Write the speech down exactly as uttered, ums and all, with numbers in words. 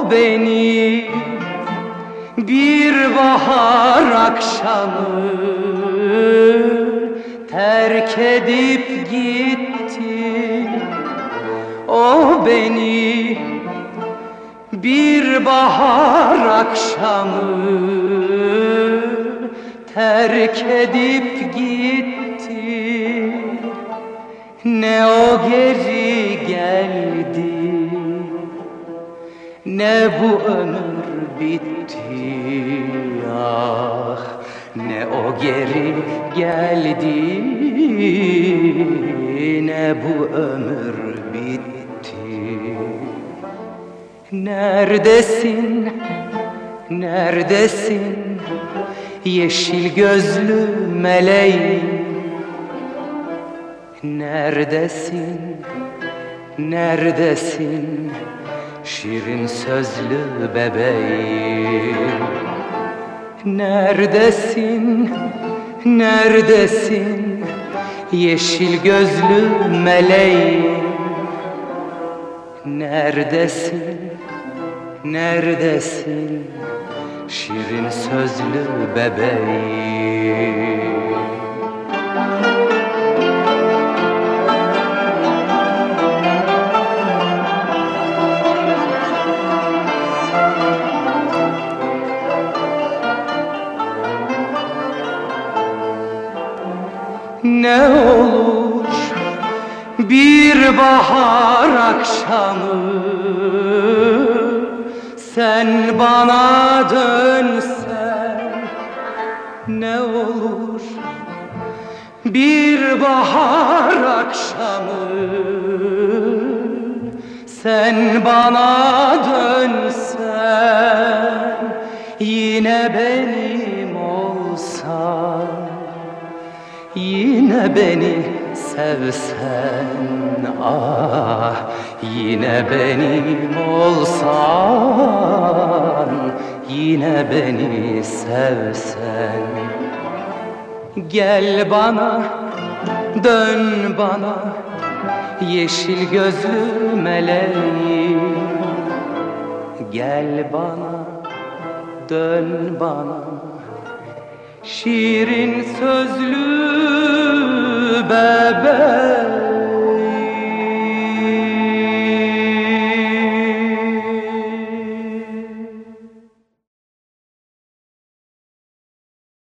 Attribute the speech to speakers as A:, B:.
A: beni bir bahar akşamı terk edip gitti. O beni bir bahar akşamı terk edip gitti. Ne o geri geldi, ne bu ömür bitti. Ah, ne o geri geldi, ne bu ömür bitti. Neredesin, neredesin yeşil gözlü meleğim? Neredesin, neredesin şirin sözlü bebeğim? Neredesin, neredesin yeşil gözlü meleğim? Neredesin, neredesin şirin sözlü bebeğim? Ne olur bir bahar akşamı sen bana dönsen. Ne olur bir bahar akşamı sen bana dönsen. Yine benim olsan, yine beni sevsen. Ah, yine benim olsan, yine beni sevsen. Gel bana, dön bana yeşil gözlü meleğim. Gel bana, dön bana şirin sözlü bebeğim.